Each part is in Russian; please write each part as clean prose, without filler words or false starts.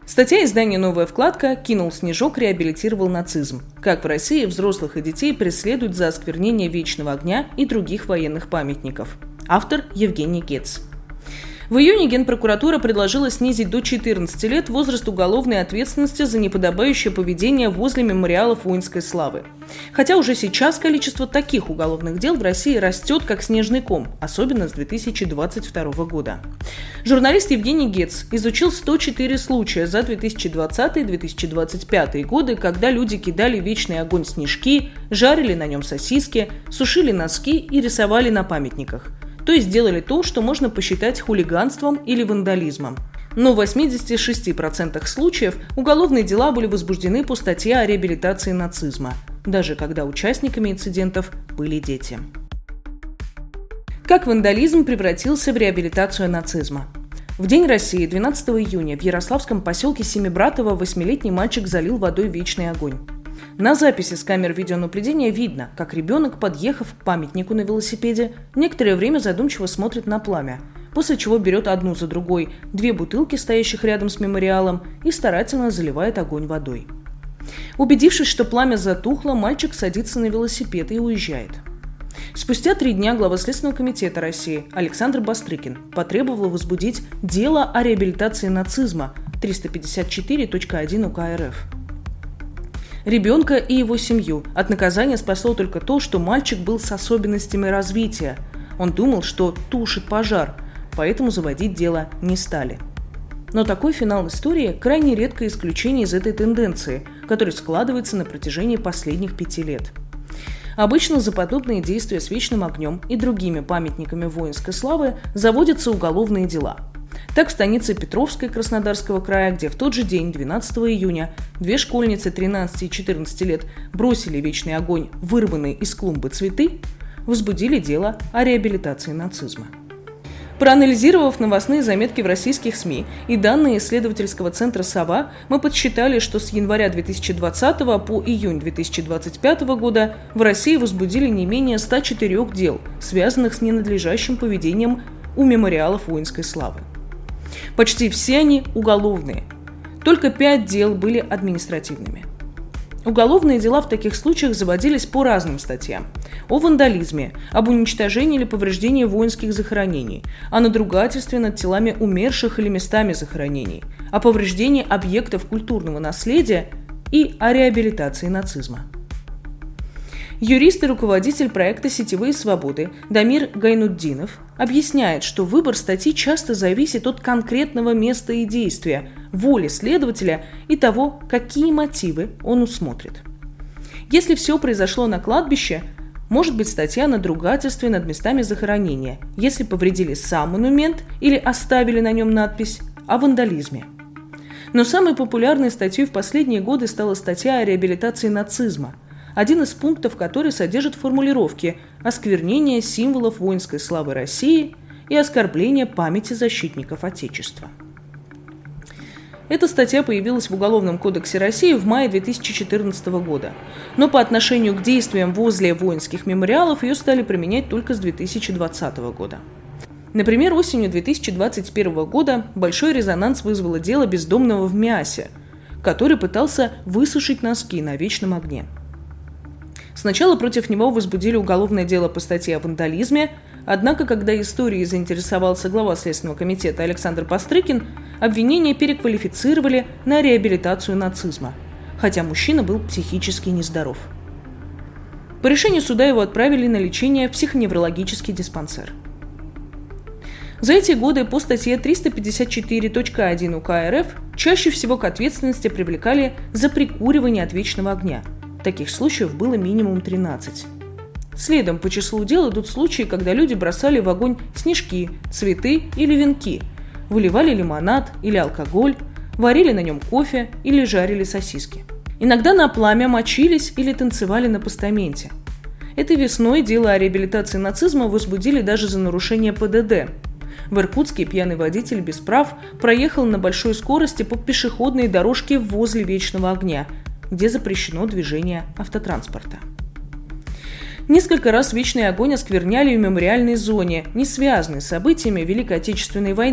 Статья издания «Новая вкладка» «Кинул снежок, реабилитировал нацизм. Как в России взрослых и детей преследуют за осквернение Вечного огня и других военных памятников». Автор Евгений Гец. В июне Генпрокуратура предложила снизить до 14 лет возраст уголовной ответственности за неподобающее поведение возле мемориалов воинской славы. Хотя уже сейчас количество таких уголовных дел в России растет как снежный ком, особенно с 2022 года. Журналист Евгений Гец изучил 104 случая за 2020-2025 годы, когда люди кидали в вечный огонь снежки, жарили на нем сосиски, сушили носки и рисовали на памятниках. То есть делали то, что можно посчитать хулиганством или вандализмом. Но в 86% случаев уголовные дела были возбуждены по статье о реабилитации нацизма, даже когда участниками инцидентов были дети. Как вандализм превратился в реабилитацию нацизма? В День России, 12 июня, в Ярославском поселке Семибратово 8-летний мальчик залил водой вечный огонь. На записи с камер видеонаблюдения видно, как ребенок, подъехав к памятнику на велосипеде, некоторое время задумчиво смотрит на пламя, после чего берет одну за другой 2 бутылки, стоящих рядом с мемориалом, и старательно заливает огонь водой. Убедившись, что пламя затухло, мальчик садится на велосипед и уезжает. Спустя 3 дня глава Следственного комитета России Александр Бастрыкин потребовал возбудить дело о реабилитации нацизма 354.1 УК РФ. Ребенка и его семью от наказания спасло только то, что мальчик был с особенностями развития. Он думал, что тушит пожар, поэтому заводить дело не стали. Но такой финал истории – крайне редкое исключение из этой тенденции, которая складывается на протяжении последних 5 лет. Обычно за подобные действия с вечным огнем и другими памятниками воинской славы заводятся уголовные дела. Так, в станице Петровской Краснодарского края, где в тот же день, 12 июня, 2 школьницы 13 и 14 лет бросили вечный огонь, вырванные из клумбы цветы, возбудили дело о реабилитации нацизма. Проанализировав новостные заметки в российских СМИ и данные исследовательского центра «Сова», мы подсчитали, что с января 2020 по июнь 2025 года в России возбудили не менее 104 дел, связанных с ненадлежащим поведением у мемориалов воинской славы. Почти все они уголовные. Только 5 дел были административными. Уголовные дела в таких случаях заводились по разным статьям. О вандализме, об уничтожении или повреждении воинских захоронений, о надругательстве над телами умерших или местами захоронений, о повреждении объектов культурного наследия и о реабилитации нацизма. Юрист и руководитель проекта «Сетевые свободы» Дамир Гайнутдинов объясняет, что выбор статьи часто зависит от конкретного места и действия, воли следователя и того, какие мотивы он усмотрит. Если все произошло на кладбище, может быть статья о надругательстве над местами захоронения, если повредили сам монумент или оставили на нем надпись о вандализме. Но самой популярной статьей в последние годы стала статья о реабилитации нацизма, один из пунктов которой содержит формулировки «осквернение символов воинской славы России» и «оскорбление памяти защитников Отечества». Эта статья появилась в Уголовном кодексе России в мае 2014 года, но по отношению к действиям возле воинских мемориалов ее стали применять только с 2020 года. Например, осенью 2021 года большой резонанс вызвало дело бездомного в Миасе, который пытался высушить носки на вечном огне. Сначала против него возбудили уголовное дело по статье о вандализме, однако, когда историей заинтересовался глава Следственного комитета Александр Бастрыкин, обвинение переквалифицировали на реабилитацию нацизма, хотя мужчина был психически нездоров. По решению суда его отправили на лечение в психоневрологический диспансер. За эти годы по статье 354.1 УК РФ чаще всего к ответственности привлекали за прикуривание от вечного огня. Таких случаев было минимум 13. Следом по числу дел идут случаи, когда люди бросали в огонь снежки, цветы или венки, выливали лимонад или алкоголь, варили на нем кофе или жарили сосиски. Иногда на пламя мочились или танцевали на постаменте. Этой весной дело о реабилитации нацизма возбудили даже за нарушение ПДД. В Иркутске пьяный водитель без прав проехал на большой скорости по пешеходной дорожке возле вечного огня, где запрещено движение автотранспорта. Несколько раз вечный огонь оскверняли в мемориальной зоне, не связанной с событиями Великой Отечественной войны.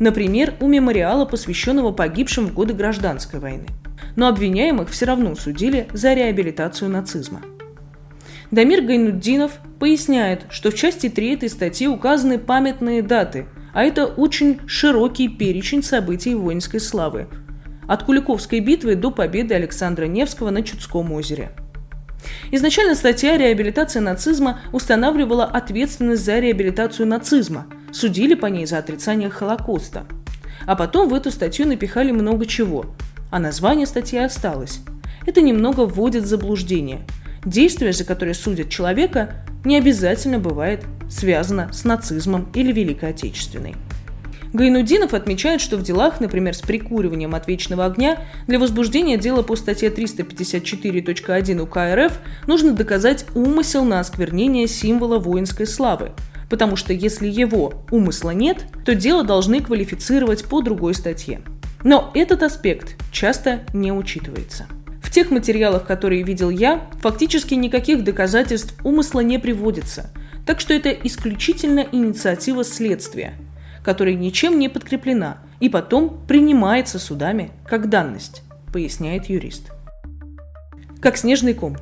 Например, у мемориала, посвященного погибшим в годы Гражданской войны. Но обвиняемых все равно судили за реабилитацию нацизма. Дамир Гайнутдинов поясняет, что в части 3 этой статьи указаны памятные даты, а это очень широкий перечень событий воинской славы. От Куликовской битвы до победы Александра Невского на Чудском озере. Изначально статья «Реабилитация нацизма» устанавливала ответственность за реабилитацию нацизма, судили по ней за отрицание Холокоста. А потом в эту статью напихали много чего, а название статьи осталось. Это немного вводит в заблуждение. Действие, за которое судят человека, не обязательно бывает связано с нацизмом или Великой Отечественной. Гайнутдинов отмечает, что в делах, например, с прикуриванием от вечного огня, для возбуждения дела по статье 354.1 УК РФ нужно доказать умысел на осквернение символа воинской славы, потому что если его умысла нет, то дело должны квалифицировать по другой статье. Но этот аспект часто не учитывается. В тех материалах, которые видел я, фактически никаких доказательств умысла не приводится, так что это исключительно инициатива следствия, которая ничем не подкреплена и потом принимается судами как данность, поясняет юрист. Как снежный ком.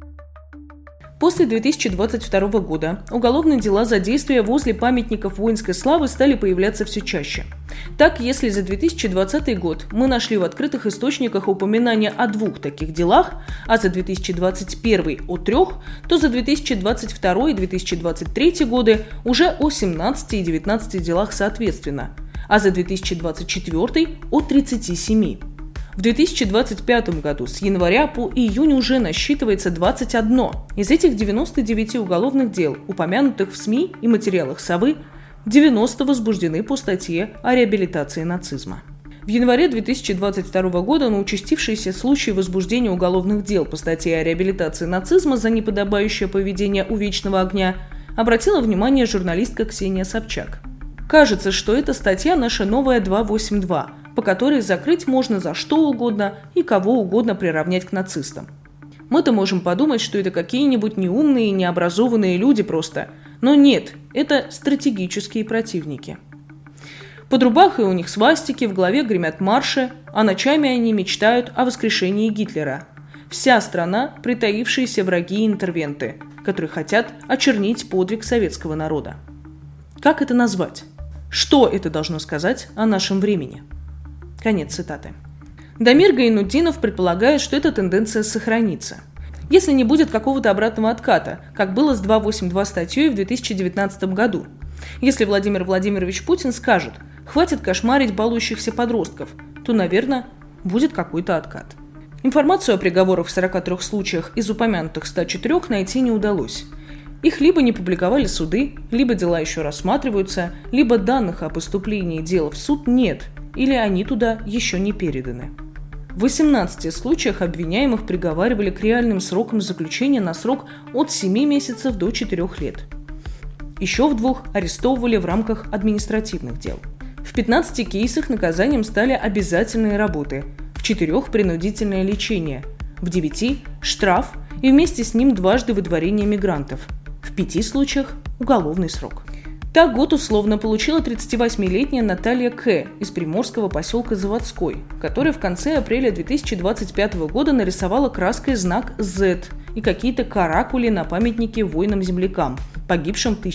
После 2022 года уголовные дела за действия возле памятников воинской славы стали появляться все чаще. Так, если за 2020 год мы нашли в открытых источниках упоминания о 2 таких делах, а за 2021 о 3, то за 2022 и 2023 годы уже о 17 и 19 делах соответственно, а за 2024 о 37. В 2025 году с января по июнь уже насчитывается 21. Из этих 99 уголовных дел, упомянутых в СМИ и материалах «Совы», 90 возбуждены по статье о реабилитации нацизма. В январе 2022 года на участившиеся случаи возбуждения уголовных дел по статье о реабилитации нацизма за неподобающее поведение у вечного огня обратила внимание журналистка Ксения Собчак. Кажется, что эта статья наша новая 282, по которой закрыть можно за что угодно и кого угодно приравнять к нацистам. Мы-то можем подумать, что это какие-нибудь неумные и необразованные люди просто. Но нет, это стратегические противники. Под рубахой у них свастики, в голове гремят марши, а ночами они мечтают о воскрешении Гитлера. Вся страна – притаившиеся враги и интервенты, которые хотят очернить подвиг советского народа. Как это назвать? Что это должно сказать о нашем времени? Конец цитаты. Дамир Гайнутдинов предполагает, что эта тенденция сохранится, если не будет какого-то обратного отката, как было с 282 статьей в 2019 году. Если Владимир Владимирович Путин скажет «хватит кошмарить балующихся подростков», то, наверное, будет какой-то откат. Информацию о приговорах в 43 случаях из упомянутых 104 найти не удалось. Их либо не публиковали суды, либо дела еще рассматриваются, либо данных о поступлении дела в суд нет, или они туда еще не переданы. В 18 случаях обвиняемых приговаривали к реальным срокам заключения на срок от 7 месяцев до 4 лет. Еще в 2 арестовывали в рамках административных дел. В 15 кейсах наказанием стали обязательные работы, в 4 – принудительное лечение, в 9 – штраф и вместе с ним дважды выдворение мигрантов, в 5 случаях – уголовный срок. Так год условно получила 38-летняя Наталья К. из приморского поселка Заводской, которая в конце апреля 2025 года нарисовала краской знак Z и какие-то каракули на памятнике воинам-землякам, погибшим в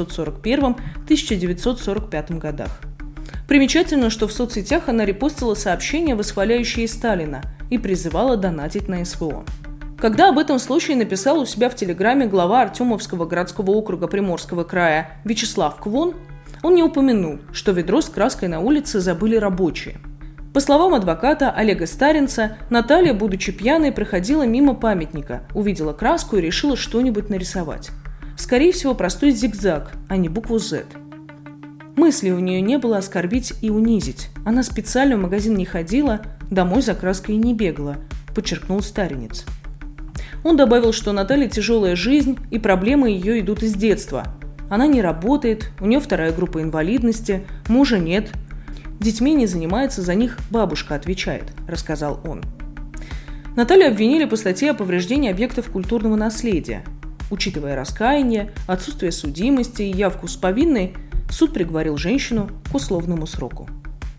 1941-1945 годах. Примечательно, что в соцсетях она репостила сообщения, восхваляющие Сталина, и призывала донатить на СВО. Когда об этом случае написал у себя в Телеграме глава Артемовского городского округа Приморского края Вячеслав Квон, он не упомянул, что ведро с краской на улице забыли рабочие. По словам адвоката Олега Старинца, Наталья, будучи пьяной, проходила мимо памятника, увидела краску и решила что-нибудь нарисовать. Скорее всего, простой зигзаг, а не букву Z. Мысли у нее не было оскорбить и унизить. Она специально в магазин не ходила, домой за краской не бегала, подчеркнул Старинец. Он добавил, что у Натальи тяжелая жизнь, и проблемы ее идут из детства. Она не работает, у нее 2-я группа инвалидности, мужа нет. Детьми не занимается, за них бабушка отвечает, рассказал он. Наталью обвинили по статье о повреждении объектов культурного наследия. Учитывая раскаяние, отсутствие судимости и явку с повинной, суд приговорил женщину к условному сроку.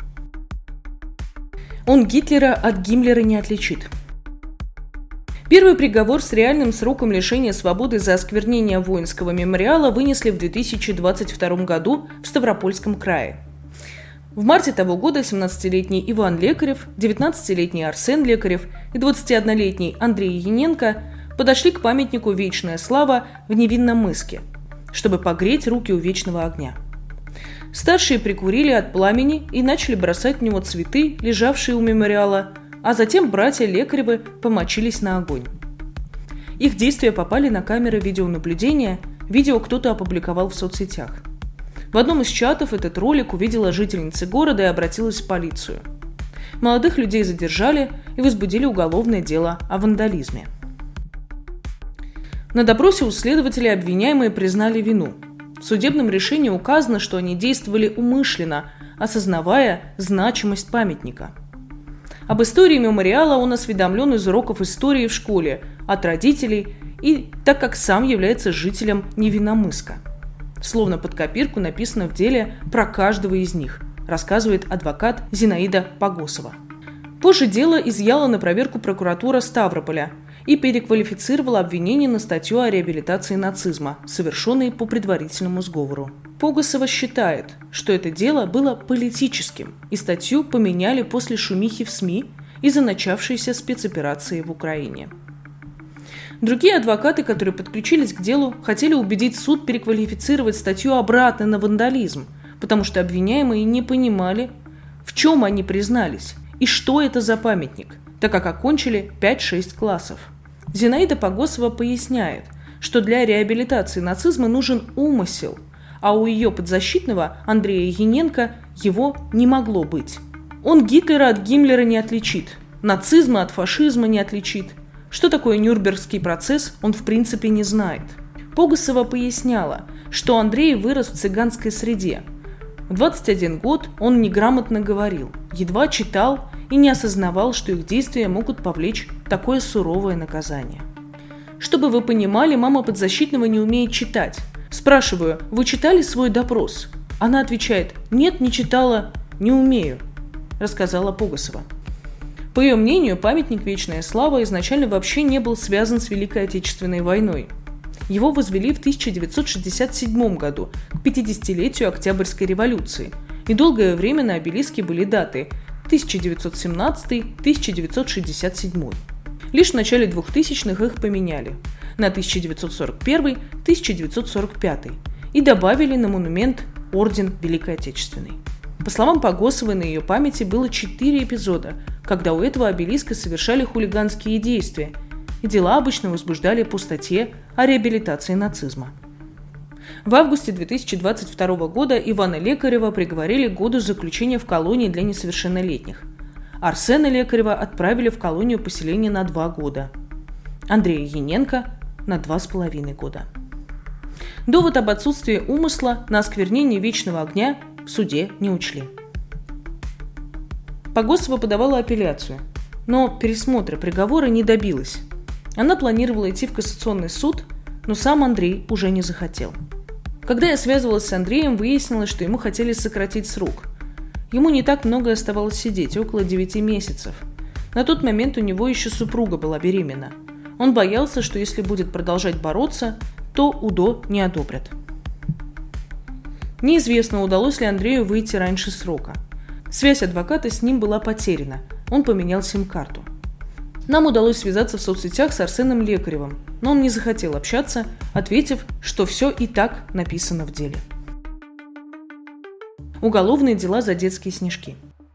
Он Гитлера от Гиммлера не отличит. Первый приговор с реальным сроком лишения свободы за осквернение воинского мемориала вынесли в 2022 году в Ставропольском крае. В марте того года 17-летний Иван Лекарев, 19-летний Арсен Лекарев и 21-летний Андрей Яненко подошли к памятнику «Вечная слава» в Невинномысске, чтобы погреть руки у вечного огня. Старшие прикурили от пламени и начали бросать в него цветы, лежавшие у мемориала, а затем братья Лекаревы помочились на огонь. Их действия попали на камеры видеонаблюдения, видео кто-то опубликовал в соцсетях. В одном из чатов этот ролик увидела жительница города и обратилась в полицию. Молодых людей задержали и возбудили уголовное дело о вандализме. На допросе у следователей обвиняемые признали вину. В судебном решении указано, что они действовали умышленно, осознавая значимость памятника. Об истории мемориала он осведомлен из уроков истории в школе, от родителей и так как сам является жителем Невинномысска. Словно под копирку написано в деле про каждого из них, рассказывает адвокат Зинаида Погосова. Позже дело изъяла на проверку прокуратура Ставрополя и переквалифицировала обвинение на статью о реабилитации нацизма, совершенной по предварительному сговору. Погосова считает, что это дело было политическим, и статью поменяли после шумихи в СМИ из-за начавшейся спецоперации в Украине. Другие адвокаты, которые подключились к делу, хотели убедить суд переквалифицировать статью обратно на вандализм, потому что обвиняемые не понимали, в чем они признались и что это за памятник, так как окончили 5-6 классов. Зинаида Погосова поясняет, что для реабилитации нацизма нужен умысел, а у ее подзащитного Андрея Яненко его не могло быть. Он Гитлера от Гиммлера не отличит, нацизма от фашизма не отличит. Что такое Нюрнбергский процесс, он в принципе не знает. Погосова поясняла, что Андрей вырос в цыганской среде. В 21 год он неграмотно говорил, едва читал и не осознавал, что их действия могут повлечь такое суровое наказание. Чтобы вы понимали, мама подзащитного не умеет читать. Спрашиваю, вы читали свой допрос? Она отвечает, нет, не читала, не умею, рассказала Погосова. По ее мнению, памятник «Вечная слава» изначально вообще не был связан с Великой Отечественной войной. Его возвели в 1967 году, к 50-летию Октябрьской революции, и долгое время на обелиске были даты 1917-1967. Лишь в начале 2000-х их поменяли на 1941-1945 и добавили на монумент Орден Великой Отечественной. По словам Погосовой, на ее памяти было 4 эпизода, когда у этого обелиска совершали хулиганские действия, и дела обычно возбуждали по статье о реабилитации нацизма. В августе 2022 года Ивана Лекарева приговорили к году заключения в колонии для несовершеннолетних. Арсена Лекарева отправили в колонию поселения на 2 года. Андрея Яненко на 2,5 года. Довод об отсутствии умысла на осквернение вечного огня в суде не учли. Погосова подавала апелляцию, но пересмотра приговора не добилась. Она планировала идти в кассационный суд, но сам Андрей уже не захотел. Когда я связывалась с Андреем, выяснилось, что ему хотели сократить срок. Ему не так много оставалось сидеть, около 9 месяцев. На тот момент у него еще супруга была беременна. Он боялся, что если будет продолжать бороться, то УДО не одобрят. Неизвестно, удалось ли Андрею выйти раньше срока. Связь адвоката с ним была потеряна, он поменял сим-карту. Нам удалось связаться в соцсетях с Арсеном Лекаревым, но он не захотел общаться, ответив, что все и так написано в деле. Уголовные дела за детские снежки.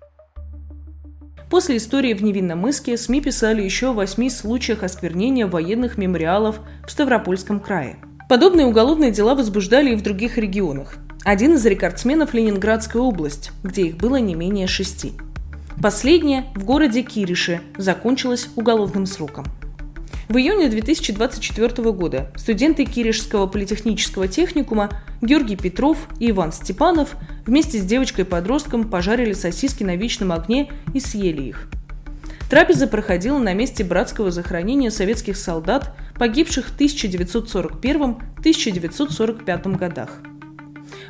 После истории в Невинномысске СМИ писали еще о 8 случаях осквернения военных мемориалов в Ставропольском крае. Подобные уголовные дела возбуждали и в других регионах. Один из рекордсменов – Ленинградская область, где их было не менее 6. Последнее в городе Кирише закончилось уголовным сроком. В июне 2024 года студенты Киришского политехнического техникума Георгий Петров и Иван Степанов вместе с девочкой-подростком пожарили сосиски на вечном огне и съели их. Трапеза проходила на месте братского захоронения советских солдат, погибших в 1941-1945 годах.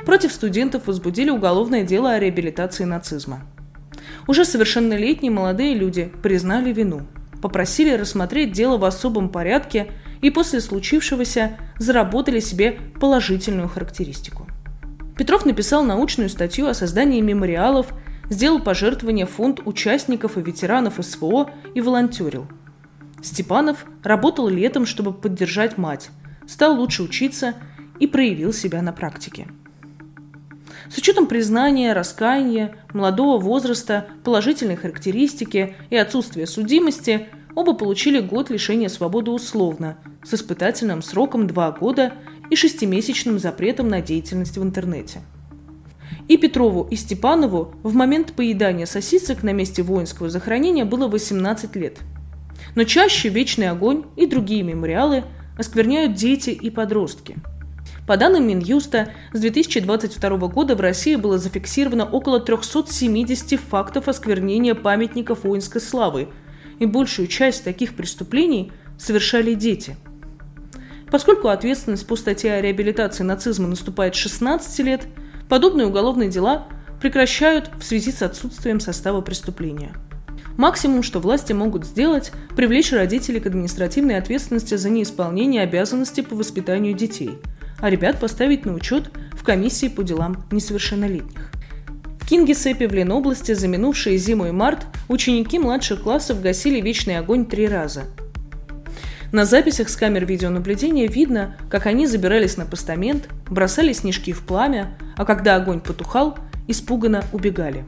против студентов возбудили уголовное дело о реабилитации нацизма. Уже совершеннолетние молодые люди признали вину, попросили рассмотреть дело в особом порядке и после случившегося заработали себе положительную характеристику. Петров написал научную статью о создании мемориалов, сделал пожертвования в фонд участников и ветеранов СВО и волонтерил. Степанов работал летом, чтобы поддержать мать, стал лучше учиться и проявил себя на практике. С учетом признания, раскаяния, молодого возраста, положительной характеристики и отсутствия судимости, оба получили год лишения свободы условно, с испытательным сроком 2 года и 6-месячным запретом на деятельность в интернете. И Петрову, и Степанову в момент поедания сосисок на месте воинского захоронения было 18 лет. Но чаще «Вечный огонь» и другие мемориалы оскверняют дети и подростки. По данным Минюста, с 2022 года в России было зафиксировано около 370 фактов осквернения памятников воинской славы, и большую часть таких преступлений совершали дети. Поскольку ответственность по статье о реабилитации нацизма наступает с 16 лет, подобные уголовные дела прекращают в связи с отсутствием состава преступления. Максимум, что власти могут сделать – привлечь родителей к административной ответственности за неисполнение обязанностей по воспитанию детей, а ребят поставить на учет в комиссии по делам несовершеннолетних. В Кингисеппе в Ленобласти за минувшие зиму и март ученики младших классов гасили «Вечный огонь» 3 раза. На записях с камер видеонаблюдения видно, как они забирались на постамент, бросали снежки в пламя, а когда огонь потухал, испуганно убегали.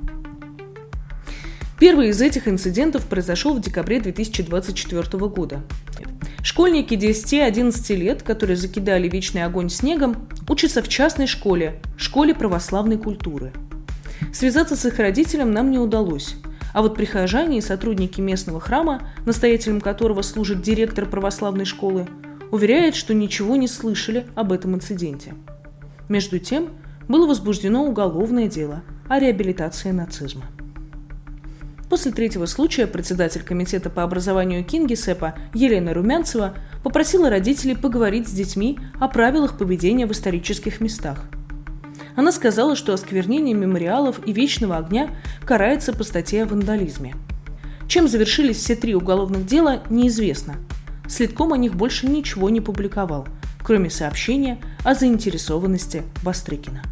Первый из этих инцидентов произошел в декабре 2024 года. Школьники 10-11 лет, которые закидали «Вечный огонь» снегом, учатся в частной школе православной культуры. Связаться с их родителем нам не удалось, а вот прихожане и сотрудники местного храма, настоятелем которого служит директор православной школы, уверяют, что ничего не слышали об этом инциденте. Между тем, было возбуждено уголовное дело о реабилитации нацизма. После 3-го случая председатель комитета по образованию Кингисеппа Елена Румянцева попросила родителей поговорить с детьми о правилах поведения в исторических местах. Она сказала, что осквернение мемориалов и «Вечного огня» карается по статье о вандализме. Чем завершились все 3 уголовных дела, неизвестно. Следком о них больше ничего не публиковал, кроме сообщения о заинтересованности Бастрыкина.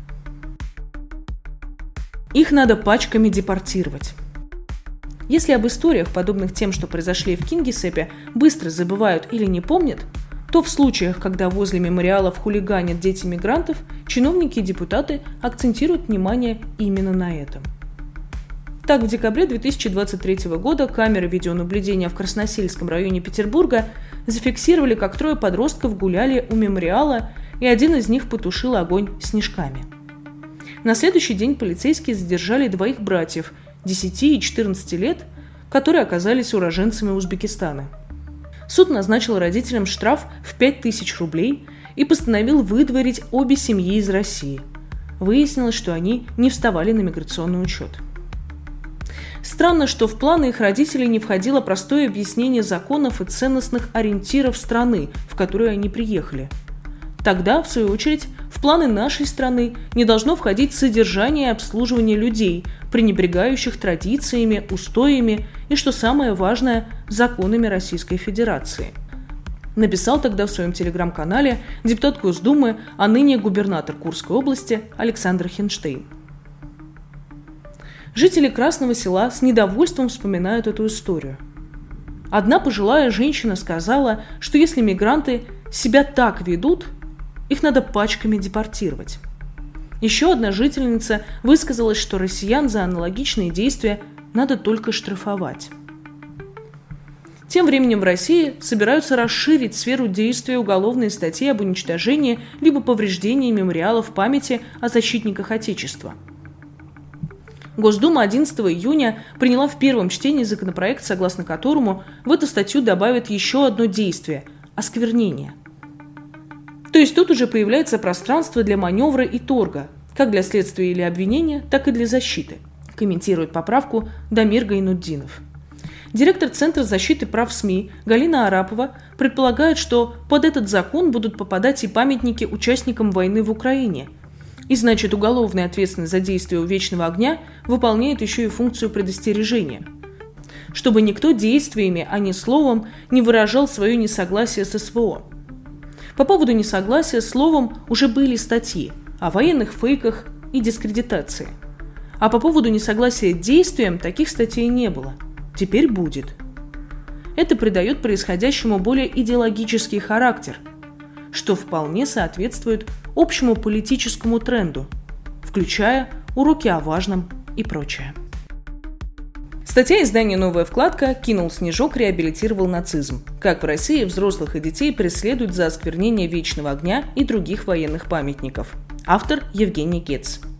Их надо пачками депортировать. Если об историях, подобных тем, что произошли в Кингисеппе, быстро забывают или не помнят, то в случаях, когда возле мемориалов хулиганят дети мигрантов, чиновники и депутаты акцентируют внимание именно на этом. Так, в декабре 2023 года камеры видеонаблюдения в Красносельском районе Петербурга зафиксировали, как 3 подростков гуляли у мемориала, и один из них потушил огонь снежками. На следующий день полицейские задержали 2 братьев, 10 и 14 лет, которые оказались уроженцами Узбекистана. Суд назначил родителям штраф в 5000 рублей и постановил выдворить обе семьи из России. Выяснилось, что они не вставали на миграционный учет. Странно, что в планы их родителей не входило простое объяснение законов и ценностных ориентиров страны, в которую они приехали. Тогда, в свою очередь, в планы нашей страны не должно входить содержание и обслуживание людей, пренебрегающих традициями, устоями и, что самое важное, законами Российской Федерации. Написал тогда в своем телеграм-канале депутат Госдумы, а ныне губернатор Курской области Александр Хинштейн. Жители Красного Села с недовольством вспоминают эту историю. Одна пожилая женщина сказала, что если мигранты себя так ведут, их надо пачками депортировать. Еще одна жительница высказалась, что россиян за аналогичные действия надо только штрафовать. Тем временем в России собираются расширить сферу действия уголовной статьи об уничтожении либо повреждении мемориалов памяти о защитниках Отечества. Госдума 11 июня приняла в первом чтении законопроект, согласно которому в эту статью добавят еще одно действие – осквернение. То есть тут уже появляется пространство для маневра и торга, как для следствия или обвинения, так и для защиты, комментирует поправку Дамир Гайнутдинов. Директор Центра защиты прав СМИ Галина Арапова предполагает, что под этот закон будут попадать и памятники участникам войны в Украине. И значит, уголовная ответственность за действие у вечного огня выполняет еще и функцию предостережения, чтобы никто действиями, а не словом, не выражал свое несогласие с СВО. По поводу несогласия словом уже были статьи о военных фейках и дискредитации. А по поводу несогласия действием таких статей не было. Теперь будет. Это придает происходящему более идеологический характер, что вполне соответствует общему политическому тренду, включая уроки о важном и прочее. Статья издания «Новая вкладка» «Кинул снежок, реабилитировал нацизм. Как в России взрослых и детей преследуют за осквернение вечного огня и других военных памятников». Автор Евгений Гец.